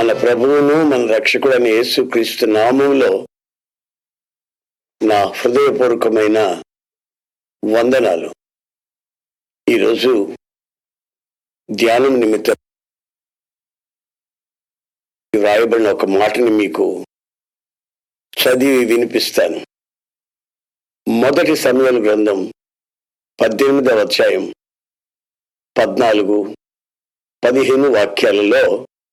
మన ప్రభువును మన రక్షకుడైన యేసుక్రీస్తు నామములో నా హృదయపూర్వకమైన వందనాలు. ఈరోజు ధ్యానం నిమిత్తం వ్రాయబడిన ఒక మాటని మీకు చదివి వినిపిస్తాను. మొదటి సమూయేలు గ్రంథం 18వ అధ్యాయం 14, 15 వాక్యాలలో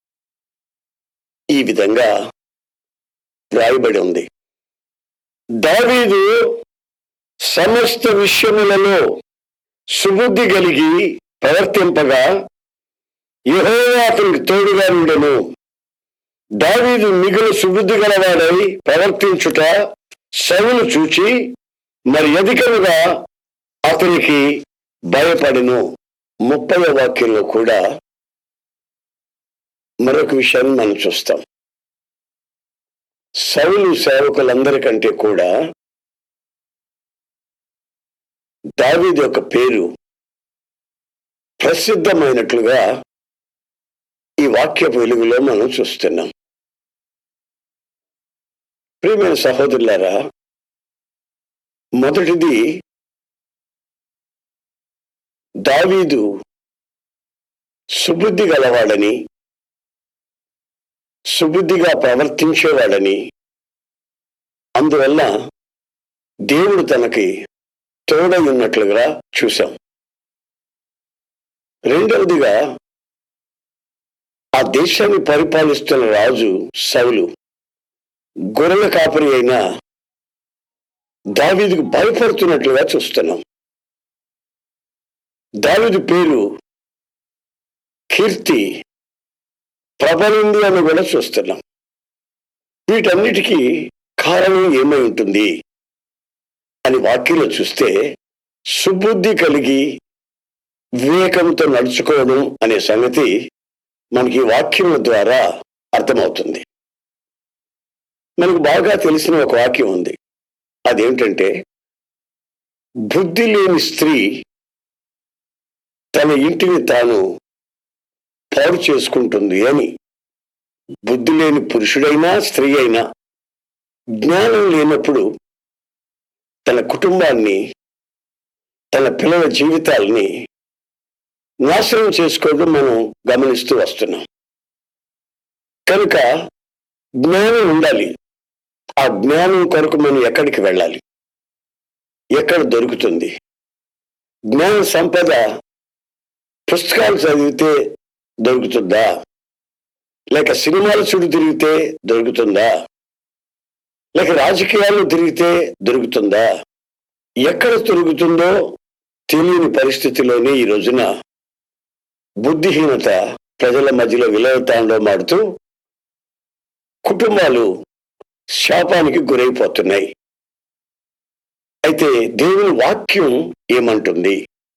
ఈ విధంగా వ్రాయబడి ఉంది. దావీదు సమస్త విషయములలో సుబుద్ధి కలిగి ప్రవర్తింపగా యెహోవా అతనికి తోడుగా ఉండెను. దావీదు మిగులు సుబుద్ధి గలవాడై ప్రవర్తించుట సౌలు చూచి మరి అధికముగా అతనికి భయపడెను. 30వ వాక్యంలో కూడా మరొక విషయాన్ని మనం చూస్తాం. సౌలు సేవకులందరికంటే కూడా దావీదు యొక్క పేరు ప్రసిద్ధమైనట్లుగా ఈ వాక్యపు వెలుగులో మనం చూస్తున్నాం. ప్రియమైన సహోదరులారా, మొదటిది దావీదు సుబుద్ధి గలవాడని, సుబుద్ధిగా ప్రవర్తించేవాడని, అందువల్ల దేవుడు తనకి తోడై ఉన్నట్లుగా చూశాం. రెండవదిగా ఆ దేశాన్ని పరిపాలిస్తున్న రాజు సౌలు గొర్రెల కాపరి అయిన దావీదుకు భయపడుతున్నట్లుగా చూస్తున్నాం. దావీదు పేరు కీర్తి ప్రబలింది అని కూడా చూస్తున్నాం. వీటన్నిటికీ కారణం ఏమై ఉంటుంది అని వాక్యంలో చూస్తే సుబుద్ధి కలిగి వివేకంతో నడుచుకోవడం అనే సంగతి మనకి వాక్యం ద్వారా అర్థమవుతుంది. మనకు బాగా తెలిసిన ఒక వాక్యం ఉంది. అదేంటంటే, బుద్ధి లేని స్త్రీ తన ఇంటిని తాను పాడు చేసుకుంటుంది అని. బుద్ధి లేని పురుషుడైనా స్త్రీ అయినా జ్ఞానం లేనప్పుడు తన కుటుంబాన్ని, తన పిల్లల జీవితాలని నాశనం చేసుకోవడం మనం గమనిస్తూ వస్తున్నాం. కనుక జ్ఞానం ఉండాలి. ఆ జ్ఞానం కొరకు మనం ఎక్కడికి వెళ్ళాలి? ఎక్కడ దొరుకుతుంది? జ్ఞాన సంపద పుస్తకాలు చదివితే దొరుకుతుందా? లేక సినిమాలు చుట్టూ తిరిగితే దొరుకుతుందా? లేక రాజకీయాల్లో తిరిగితే దొరుకుతుందా? ఎక్కడ దొరుకుతుందో తెలియని పరిస్థితిలోనే ఈ రోజున బుద్ధిహీనత ప్రజల మధ్యలో విలయతాండవమాడుతూ కుటుంబాలు శాపానికి గురైపోతున్నాయి. అయితే దేవుని వాక్యం ఏమంటుంది?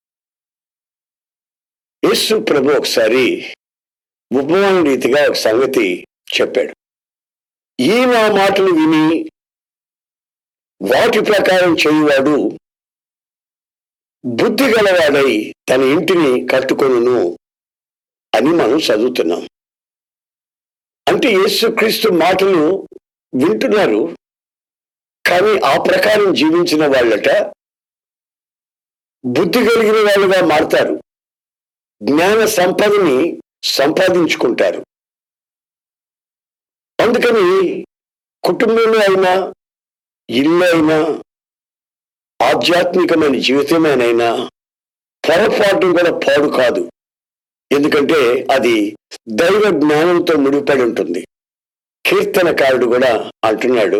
యేసు ప్రభు ఒకసారి ఉపమాన రీతిగా ఒక సంగతి చెప్పాడు. ఈ నా మాటలు విని వాటి ప్రకారం చేయువాడు బుద్ధి గలవాడై తన ఇంటిని కట్టుకొనును అని మనం చదువుతున్నాం. అంటే యేసుక్రీస్తు మాటలు వింటున్నారు, కానీ ఆ ప్రకారం జీవించిన వాళ్ళట బుద్ధి కలిగిన వాళ్ళుగా మారతారు, జ్ఞాన సంపదని సంపాదించుకుంటారు. అందుకని కుటుంబంలో అయినా, ఇల్లు అయినా, ఆధ్యాత్మికమైన జీవితమేనైనా పొరపాటు కూడా పాడు కాదు. ఎందుకంటే అది దైవ జ్ఞానంతో ముడిపడి ఉంటుంది. కీర్తనకారుడు కూడా అంటున్నాడు,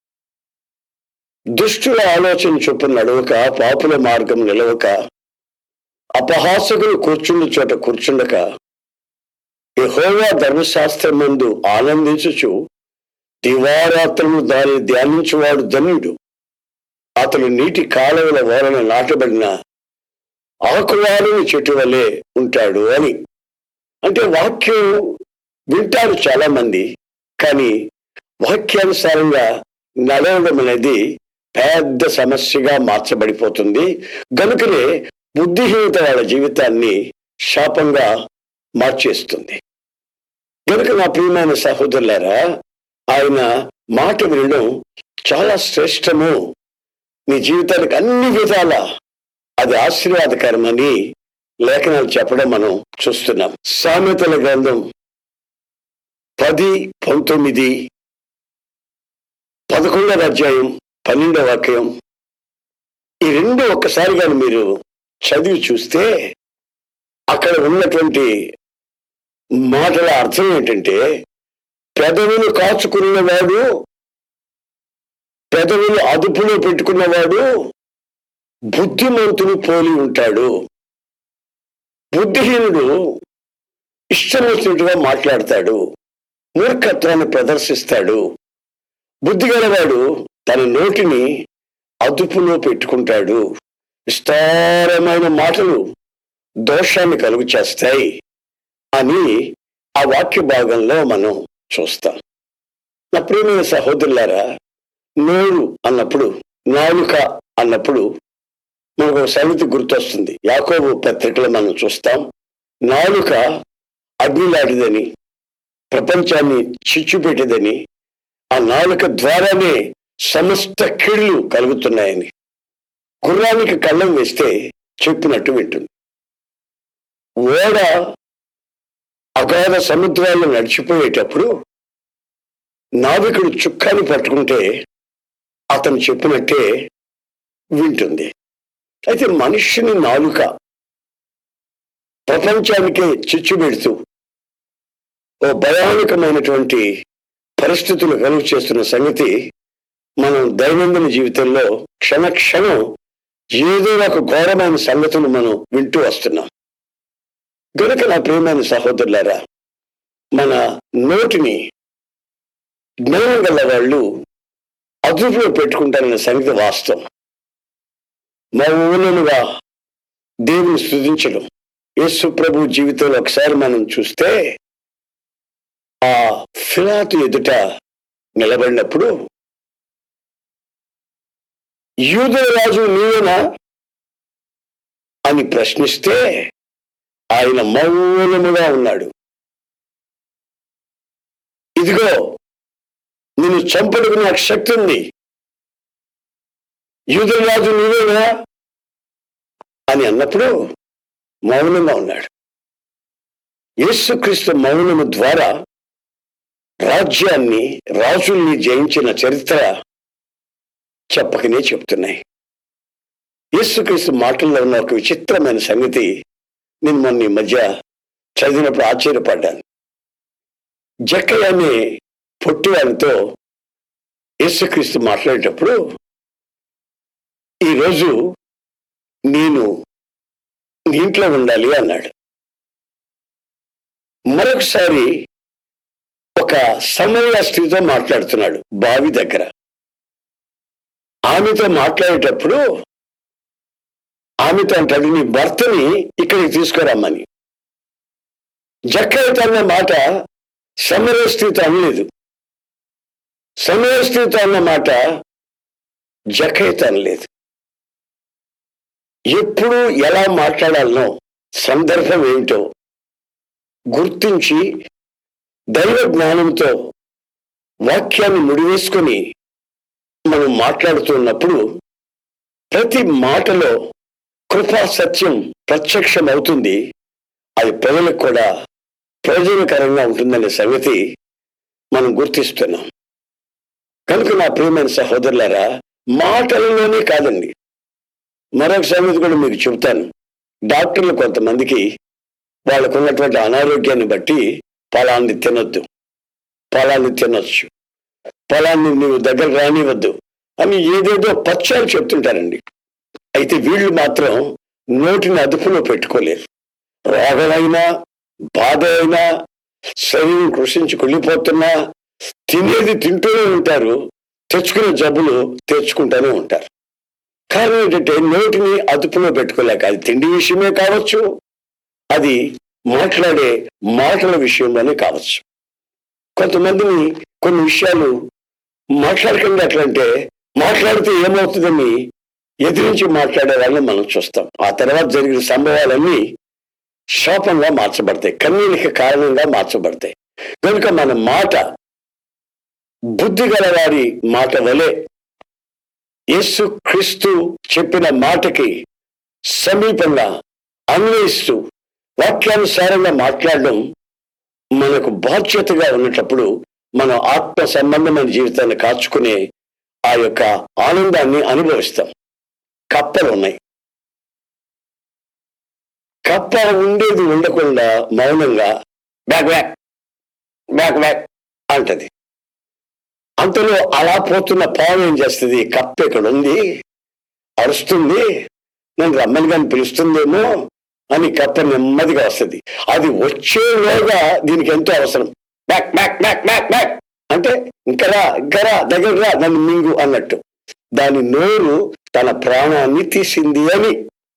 దుష్టుల ఆలోచన చొప్పున నడవక, పాపుల మార్గం నిలవక, అపహాసకులు కూర్చుండు చోట కూర్చుండక, యెహోవా ధర్మశాస్త్రమందు ఆనందించుచు దివారాత్రము దాన్ని ధ్యానించువాడు ధన్యుడు. అతడు నీటి కాలువల ఓరన నాటబడిన ఆకువాలని చెట్టు వలె ఉంటాడు అని. అంటే వాక్యం వింటారు చాలా మంది, కానీ వాక్యానుసారంగా నడవడం అనేది పెద్ద సమస్యగా మార్చబడిపోతుంది. గనుకనే బుద్ధిహీనత వాళ్ళ జీవితాన్ని శాపంగా మార్చేస్తుంది. కనుక నా ప్రియమైన సహోదరులారా, ఆయన మాట వినడం చాలా శ్రేష్టము. మీ జీవితానికి అన్ని విధాల అది ఆశీర్వాదకరమని లేఖనాలు చెప్పడం మనం చూస్తున్నాం. సామెతల గ్రంథం 10:19, 11వ అధ్యాయం 12వ వాక్యం, ఈ రెండు ఒక్కసారి కానీ మీరు చదివి చూస్తే అక్కడ ఉన్నటువంటి మాటల అర్థం ఏంటంటే, పెదవులు కాచుకున్నవాడు, పెదవులు అదుపులో పెట్టుకున్నవాడు బుద్ధిమంతుడు పోలి ఉంటాడు. బుద్ధిహీనుడు ఇష్టం వచ్చినట్టుగా మాట్లాడతాడు, మూర్ఖత్వాన్ని ప్రదర్శిస్తాడు. బుద్ధి గలవాడు తన నోటిని అదుపులో పెట్టుకుంటాడు. విస్తారమైన మాటలు దోషాన్ని కలుగు చేస్తాయి అని ఆ వాక్య భాగంలో మనం చూస్తాం. నా ప్రియమైన సహోదరులారా, నోరు అన్నప్పుడు, నాలుక అన్నప్పుడు మనకు ఒక సంగతి గుర్తొస్తుంది. యాకోబు పత్రికలో మనం చూస్తాం, నాలుక అగ్నిలాంటిదని, ప్రపంచాన్ని చిచ్చుపెట్టేదని, ఆ నాలుక ద్వారానే సమస్త కీళ్లు కలుగుతున్నాయని. గుర్రానికి కళ్ళం వేస్తే చెప్పినట్టు వింటుంది. ఓడ అగాధ సముద్రాల్లో నడిచిపోయేటప్పుడు నావికుడు చుక్కాని పట్టుకుంటే అతను చెప్పినట్టే వింటుంది. అయితే మనుష్యుని నాలుక ప్రపంచానికే చిచ్చు పెడుతూ ఓ భయానకమైనటువంటి పరిస్థితులు కలుగు చేస్తున్న సంగతి మనం దైనందిన జీవితంలో క్షణక్షణం ఏదో ఒక ఘోరమైన సంగతులు మనం వింటూ వస్తున్నాం. గనుక నా ప్రియమైన సహోదరులారా, మన నోటిని జ్ఞానం గల వాళ్ళు అదుపులో పెట్టుకుంటారన్న సంగతి వాస్తవం. మౌనముగా దేవుని స్తుతించడం. యేసు ప్రభు జీవితంలో ఒకసారి మనం చూస్తే, ఆ పిలాతు ఎదుట నిలబడినప్పుడు, యూదుల రాజు నీవేనా అని ప్రశ్నిస్తే ఆయన మౌనముగా ఉన్నాడు. ఇదిగో నిన్ను చంపడానికి నాకు శక్తి ఉంది, యూదుల రాజు నీవేనా అని అన్నప్పుడు మౌనంగా ఉన్నాడు. యేసుక్రీస్తు మౌనము ద్వారా రాజ్యాన్ని, రాజుల్ని జయించిన చరిత్ర చెప్పకనే చెప్తున్నాయి. యేసుక్రీస్తు మాటల్లో ఉన్న ఒక విచిత్రమైన సంగతి నేను మొన్న ఈ మధ్య చదివినప్పుడు ఆశ్చర్యపడ్డాను. జక్కయ్య అనే పొట్టివాడితో యేసుక్రీస్తు మాట్లాడేటప్పుడు, ఈరోజు నేను నీ ఇంట్లో ఉండాలి అన్నాడు. మరొకసారి ఒక సమరయ స్త్రీతో మాట్లాడుతున్నాడు బావి దగ్గర. ఆమెతో మాట్లాడేటప్పుడు ఆమెతో అంటాడు, నీ భర్తని ఇక్కడికి తీసుకురమ్మని. జక్కయ్యతో అన్న మాట సమరయ స్త్రీతో అనలేదు. సమరయ స్త్రీతో అన్న మాట జక్కయ్యతో అనలేదు. ఎప్పుడు ఎలా మాట్లాడాలనో, సందర్భం ఏమిటో గుర్తించి దైవ జ్ఞానంతో వాక్యాన్ని ముడివేసుకొని మనం మాట్లాడుతున్నప్పుడు ప్రతి మాటలో కృపా సత్యం ప్రత్యక్షం అవుతుంది. అది ప్రజలకు కూడా ప్రయోజనకరంగా ఉంటుందనే సంగతి మనం గుర్తిస్తున్నాం. కనుక నా ప్రియమైన సహోదరులారా, మాటలలోనే కాదండి, మరొక సంగతి కూడా మీకు చెబుతాను. డాక్టర్లు కొంతమందికి వాళ్ళకు ఉన్నటువంటి అనారోగ్యాన్ని బట్టి ఫలాన్ని తినొద్దు, ఫలాన్ని తినొచ్చు, ఫలాన్ని నువ్వు దగ్గర రానివద్దు అని ఏదేదో పచ్చాలు చెప్తుంటారండి. అయితే వీళ్ళు మాత్రం నోటిని అదుపులో పెట్టుకోలేరు. రోగమైనా, బాధ అయినా, శరీరం కృషించి కుళ్ళిపోతున్నా తినేది తింటూనే ఉంటారు, తెచ్చుకునే జబ్బులు తెచ్చుకుంటూనే ఉంటారు. కారణం ఏంటంటే నోటిని అదుపులో పెట్టుకోలేక. అది తిండి విషయమే కావచ్చు, అది మాట్లాడే మాటల విషయంలోనే కావచ్చు. కొంతమందిని కొన్ని విషయాలు మాట్లాడకండి, అట్లంటే మాట్లాడితే ఏమవుతుందని ఎదిరించి మాట్లాడే వాళ్ళని మనం చూస్తాం. ఆ తర్వాత జరిగిన సంభవాలన్నీ శాపంగా మార్చబడతాయి, కన్నీళ్ళకి కారణంగా మార్చబడతాయి. కనుక మన మాట బుద్ధి గలవారి మాట వలె యేసు క్రీస్తు చెప్పిన మాటకి సమీపంగా అన్వయిస్తూ వాక్యానుసారంగా మాట్లాడడం మనకు బాధ్యతగా ఉన్నటప్పుడు మనం ఆత్మ సంబంధమైన జీవితాన్ని కాచుకునే ఆ యొక్క ఆనందాన్ని అనుభవిస్తాం. కప్పలు ఉన్నాయి. కప్ప ఉండేది ఉండకుండా మౌనంగా బ్యాక్ బ్యాక్ బ్యాక్ బ్యాక్ అంటది. అంతలో అలా పోతున్న పాము ఏం చేస్తుంది? కప్ప ఇక్కడ ఉంది, అరుస్తుంది, నేను రమ్మని కానీ పిలుస్తుందేమో అని కప్ప నెమ్మదిగా వస్తుంది. అది వచ్చేలోగా దీనికి ఎంతో అవసరం. Back back back back back అంటే ఇంకరా దగ్గర రా, నన్ను మింగు అన్నట్టు. దాని నోరు తన ప్రాణాన్ని తీసింది అని.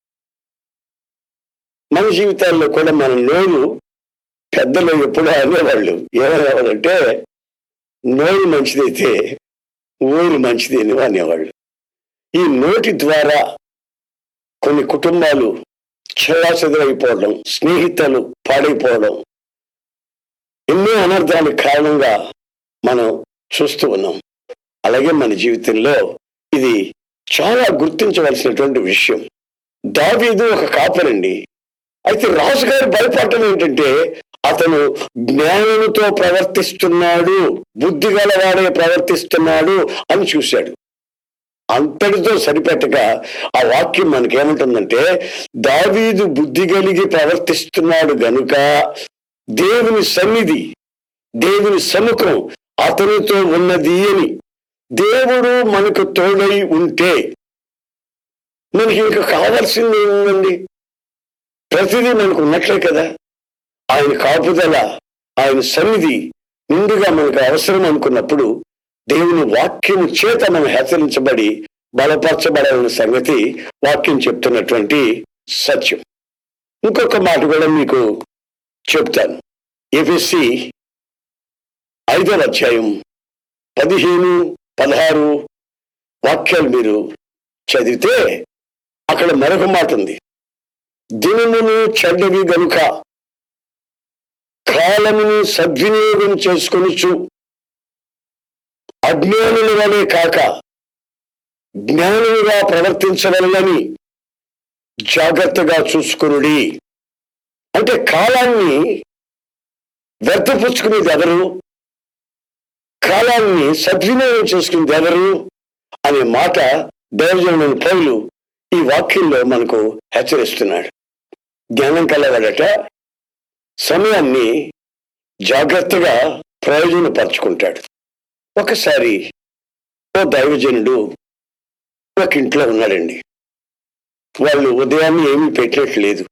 మన జీవితాల్లో కూడా మన నోరు పెద్దలు ఎప్పుడూ అనేవాళ్ళు, ఏమనేవాళ్ళంటే నోరు మంచిదైతే ఊరు మంచిది అని అనేవాళ్ళు. ఈ నోటి ద్వారా కొన్ని కుటుంబాలు చెల్లాచెదరైపోవడం, స్నేహితులు పాడైపోవడం, ఎన్నో అనర్థాలకు కారణంగా మనం చూస్తూ ఉన్నాం. అలాగే మన జీవితంలో ఇది చాలా గుర్తించవలసినటువంటి విషయం. దావీదు ఒక కాపరండి. అయితే రాజుగారు భయపడటం ఏంటంటే అతను జ్ఞానంతో ప్రవర్తిస్తున్నాడు, బుద్ధి గలవాడే ప్రవర్తిస్తున్నాడు అని చూశాడు. అంతటితో సరిపెట్టగా ఆ వాక్యం మనకేమంటుందంటే, దావీదు బుద్ధి కలిగి ప్రవర్తిస్తున్నాడు గనుక దేవుని సన్నిధి, దేవుని సముఖం అతనితో ఉన్నది అని. దేవుడు మనకు తోడై ఉంటే మనకి ఇంకా కావాల్సింది ఏముందండి? ప్రతిదీ మనకు ఉన్నట్లే కదా. ఆయన కాపుదల, ఆయన సన్నిధి నిండుగా మనకు అవసరం అనుకున్నప్పుడు దేవుని వాక్యము చేత మనం హెచ్చరించబడి బలపరచబడాలన్న సంగతి వాక్యం చెప్తున్నటువంటి సత్యం. ఇంకొక మాట కూడా మీకు చెప్తాను. ఎఫెసీ 5వ అధ్యాయం 15, 16 వాక్యాలు మీరు చదివితే అక్కడ మరొక మాట ఉంది. దినమును చెడ్డవి గనుక కాలమును సద్వినియోగం చేసుకొనుచు అజ్ఞానుల వలె కాక జ్ఞానులుగా ప్రవర్తించవలనని జాగ్రత్తగా చూసుకునుడి. అంటే కాలాన్ని వ్యర్థపుచ్చుకునేది ఎవరు, కాలాన్ని సద్వినియోగం చేసుకునేది ఎవరు అనే మాట దైవజనుడైన పౌలు ఈ వాక్యంలో మనకు హెచ్చరిస్తున్నాడు. జ్ఞానం కలవాడట సమయాన్ని జాగ్రత్తగా ప్రయోజనపరుచుకుంటాడు. ఒకసారి ఓ దైవజనుడు ఒక ఇంట్లో ఉన్నాడండి. వాళ్ళు ఉదయాన్నే ఏమీ పెట్టట్లేదు.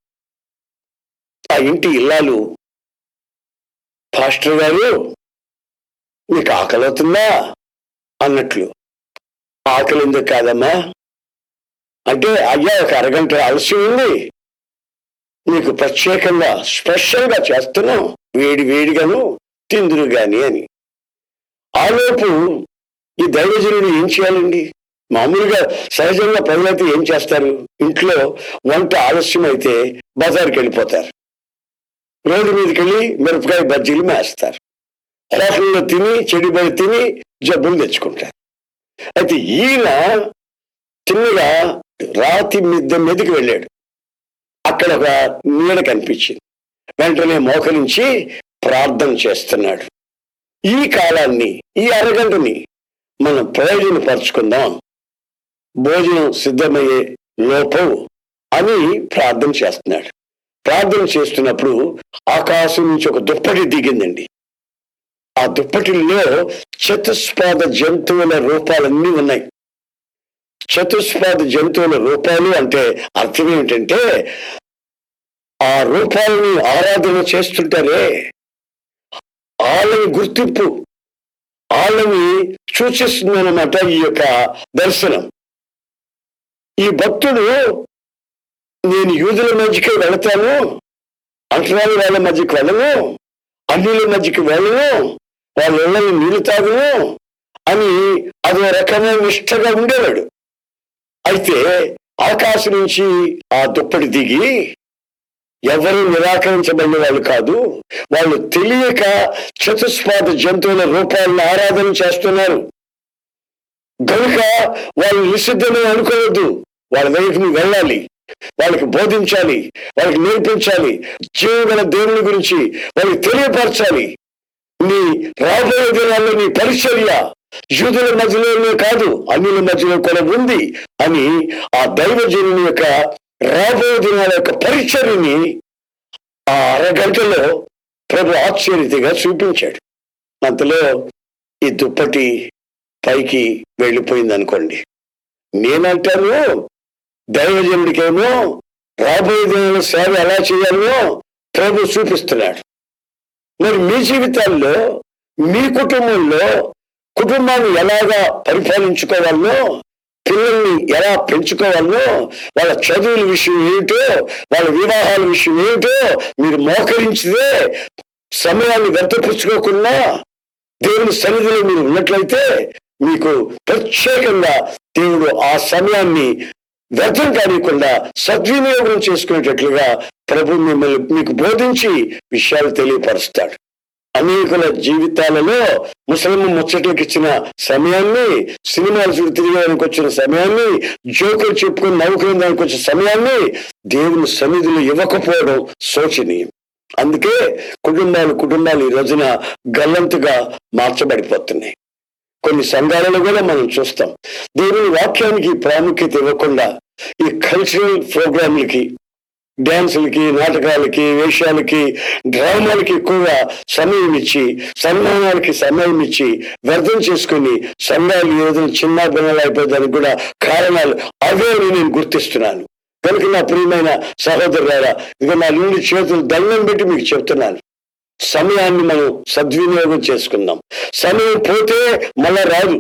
ఆ ఇంటి ఇల్లాలు, పాస్టర్ గారు మీకు ఆకలి అవుతుందా అన్నట్లు. ఆకలి ఎందుకు కాదమ్మా అంటే, అయ్యా ఒక అరగంట ఆలస్యం ఉంది, నీకు ప్రత్యేకంగా స్పెషల్గా చేస్తున్నాం, వేడి వేడిగాను తిందురు గాని అని. ఆలోపు ఈ దైవజనుడు ఏం చేయాలండి? మామూలుగా సహజంగా ప్రజలైతే ఏం చేస్తారు? ఇంట్లో వంట ఆలస్యం అయితే బజార్కి వెళ్ళిపోతారు, రోడ్డు మీదకి వెళ్ళి మిరపకాయ బజ్జీలు మేస్తారు, హోటల్లో తిని చెడిబడి తిని జబ్బులు తెచ్చుకుంటారు. అయితే ఈయన చిన్నగా రాతి మిద్దె మీదకి వెళ్ళాడు. అక్కడ ఒక నీడ కనిపించింది. వెంటనే మోకరించి ప్రార్థన చేస్తున్నాడు. ఈ కాలాన్ని, ఈ అరగంటని మనం ప్రయోజనపరుచుకుందాం, భోజనం సిద్ధమయ్యే లోపు అని ప్రార్థన చేస్తున్నాడు. ప్రార్థన చేస్తున్నప్పుడు ఆకాశం నుంచి ఒక దుప్పటి దిగిందండి. ఆ దుప్పటిలో చతుష్పాద జంతువుల రూపాలన్నీ ఉన్నాయి. చతుష్పాద జంతువుల రూపాలు అంటే అర్థం ఏమిటంటే, ఆ రూపాలని ఆరాధన చేస్తుంటారే, వాళ్ళని గుర్తింపు, వాళ్ళని సూచిస్తుందన్నమాట ఈ యొక్క దర్శనం. ఈ భక్తుడు నేను యూదుల మధ్యకి వెళతాను, అంటరాని వాళ్ళ మధ్యకి వెళ్ళను, అన్యుల మధ్యకి వెళ్ళను, వాళ్ళ ఇళ్ళని నీళ్లు తాగును అని అదో రకమైన నిష్టగా ఉండేవాడు. అయితే ఆకాశం నుంచి ఆ దుప్పటి దిగి ఎవరు నిరాకరించబడిన వాళ్ళు కాదు. వాళ్ళు తెలియక చతుష్పాద జంతువుల రూపాలను ఆరాధన చేస్తున్నారు. కనుక వాళ్ళు నిషిద్ధమని అనుకోవద్దు. వాళ్ళ దగ్గరికి నువ్వు వెళ్ళాలి, వాళ్ళకి బోధించాలి, వాళ్ళకి నేర్పించాలి, జీవగల దేవుని గురించి వాళ్ళకి తెలియపరచాలి. నీ రాబోయే దినాల్లో నీ పరిచర్య యూదుల మధ్యలోనే కాదు, అన్యుల మధ్యలో కూడా ఉంది అని ఆ దైవజనుని యొక్క రాబోయే దినాల యొక్క పరిచర్యని ఆ అరగంటలో ప్రభు ఆశ్చర్యతగా చూపించాడు. అంతలో ఈ దుప్పటి పైకి వెళ్ళిపోయింది అనుకోండి. నేనంటాను దైవజనుడికేమో రాబోయే దినాల సేవ ఎలా చేయాలో ప్రభు చూపిస్తున్నాడు. మరి మీ జీవితాల్లో, మీ కుటుంబంలో కుటుంబాన్ని ఎలాగా పరిపాలించుకోవాలో, పిల్లల్ని ఎలా పెంచుకోవాలో, వాళ్ళ చదువుల విషయం ఏమిటో, వాళ్ళ వివాహాల విషయం ఏమిటో మీరు మోకరించితే సమయాన్ని వ్యర్థపరుచుకోకుండా దేవుని సన్నిధిలో మీరు ఉన్నట్లయితే మీకు ప్రత్యేకంగా దేవుడు ఆ సమయాన్ని వ్యర్థం కానికుండా సద్వినియోగం చేసుకునేటట్లుగా ప్రభు మిమ్మల్ని మీకు బోధించి విషయాలు తెలియపరుస్తాడు. అనేకుల జీవితాలలో ముసలమ్మ ముచ్చట్లకు ఇచ్చిన సమయాన్ని, సినిమాలు చూసి తిరగడానికి వచ్చిన సమయాన్ని, జోకులు చెప్పుకొని నవ్వుకునే దానికి వచ్చిన సమయాన్ని దేవుని సన్నిధిలో ఇవ్వకపోవడం శోచనీయం. అందుకే కుటుంబాలు ఈ రోజున గల్లంతుగా మార్చబడిపోతున్నాయి. కొన్ని సంఘాలలో కూడా మనం చూస్తాం దేవుని వాక్యానికి ప్రాముఖ్యత ఇవ్వకుండా ఈ కల్చరల్ ప్రోగ్రాంలకి, డ్యాన్సులకి, నాటకాలకి, వేషాలకి, డ్రామాలకి ఎక్కువగా సమయం ఇచ్చి, సన్మానాలకి సమయం ఇచ్చి వ్యర్థం చేసుకుని సంఘాలు ఈ రోజున చిన్న భిన్నలు అయిపోయేదానికి కూడా కారణాలు అవే నేను గుర్తిస్తున్నాను. కనుక నా ప్రియమైన సహోదరులారా, ఇక నా నుండి చేతులు దండం పెట్టి మీకు చెప్తున్నాను, సమయాన్ని మనం సద్వినియోగం చేసుకుందాం. సమయం పోతే మళ్ళా రాదు.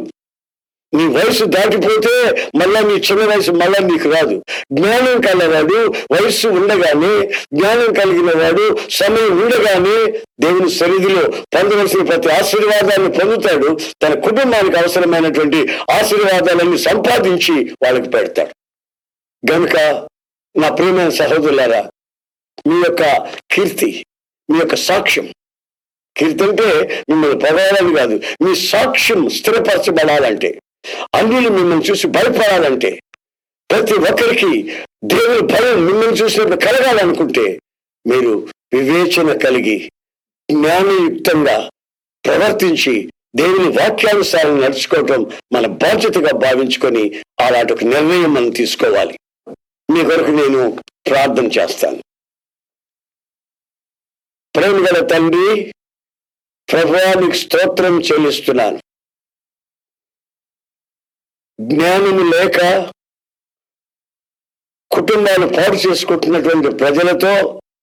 నీ వయసు దాటిపోతే మళ్ళా నీ చిన్న వయసు మళ్ళా నీకు రాదు. జ్ఞానం కలవాడు వయస్సు ఉండగానే, జ్ఞానం కలిగిన వాడు సమయం ఉండగానే దేవుని సన్నిధిలో పొందవలసిన ప్రతి ఆశీర్వాదాన్ని పొందుతాడు. తన కుటుంబానికి అవసరమైనటువంటి ఆశీర్వాదాలన్నీ సంపాదించి వాళ్ళకి పెడతాడు. గనుక నా ప్రియమైన సహోదరులారా, మీ యొక్క కీర్తి, మీ యొక్క సాక్ష్యం, కీర్తి అంటే మిమ్మల్ని పొగడాలని కాదు, మీ సాక్ష్యం స్థిరపరచబడాలంటే, అన్యులు మిమ్మల్ని చూసి భయపడాలంటే, ప్రతి ఒక్కరికి దేవుని భయం మిమ్మల్ని చూసినప్పుడు కలగాలనుకుంటే మీరు వివేచన కలిగి జ్ఞానయుక్తంగా ప్రవర్తించి దేవుని వాక్యానుసారం నడుచుకోవటం మన బాధ్యతగా భావించుకొని అలాంటి ఒక నిర్ణయం మనం తీసుకోవాలి. మీ కొరకు నేను ప్రార్థన చేస్తాను. ప్రేమ గల తండ్రి, ప్రభువా నీకు స్తోత్రం చెల్లిస్తున్నాను. జ్ఞానము లేక కుటుంబాలు పాడు చేసుకుంటున్నటువంటి ప్రజలతో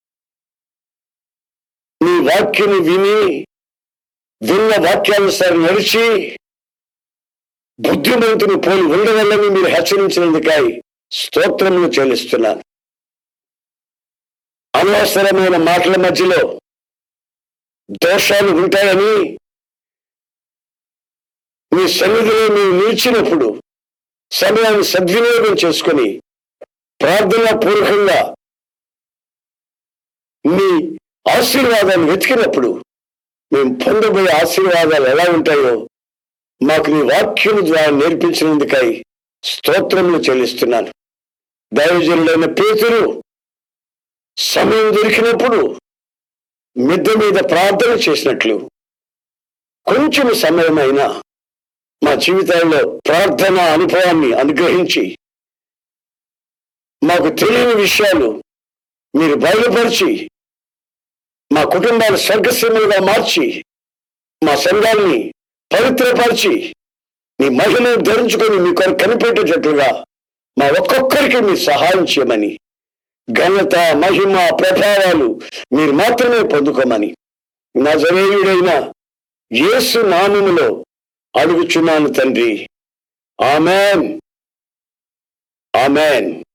నీ వాక్యం విన్న వాక్యానుసారం నడిచి బుద్ధిమంతుని పోలి ఉండవల్లని మీరు హెచ్చరించినందుకై స్తోత్రములు చెల్లిస్తున్నాను. అనవసరమైన మాటల మధ్యలో దోషాలు ఉంటాయని మీ సన్నిధిలో మీరు నిలిచినప్పుడు సమయాన్ని సద్వినియోగం చేసుకొని ప్రార్థనా పూర్వకంగా మీ ఆశీర్వాదాన్ని వెతికినప్పుడు మేము పొందబోయే ఆశీర్వాదాలు ఎలా ఉంటాయో మాకు నీ వాక్యం ద్వారా నేర్పించినందుకై స్తోత్రములు చెల్లిస్తున్నాను. దైవజనులైన పేతురు సమయం దొరికినప్పుడు మిద్దె మీద ప్రార్థన చేసినట్లు కొంచెం సమయమైనా మా జీవితాల్లో ప్రార్థన అనుభవాన్ని అనుగ్రహించి మాకు తెలియని విషయాలు మీరు బయలుపరిచి మా కుటుంబాలు స్వర్గసీమలుగా మార్చి మా సంఘాన్ని పవిత్రపరిచి నీ మహిమను ధరించుకొని మీ కొరకు కనిపెట్టేటట్లుగా మా ఒక్కొక్కరికి మీరు సహాయం చేయమని, ఘనత, మహిమ, ప్రభావాలు మీరు మాత్రమే పొందుకోమని నజరేయుడైన యేసు నామములో అడుగుచున్నాను తండ్రి. ఆమేన్, ఆమేన్.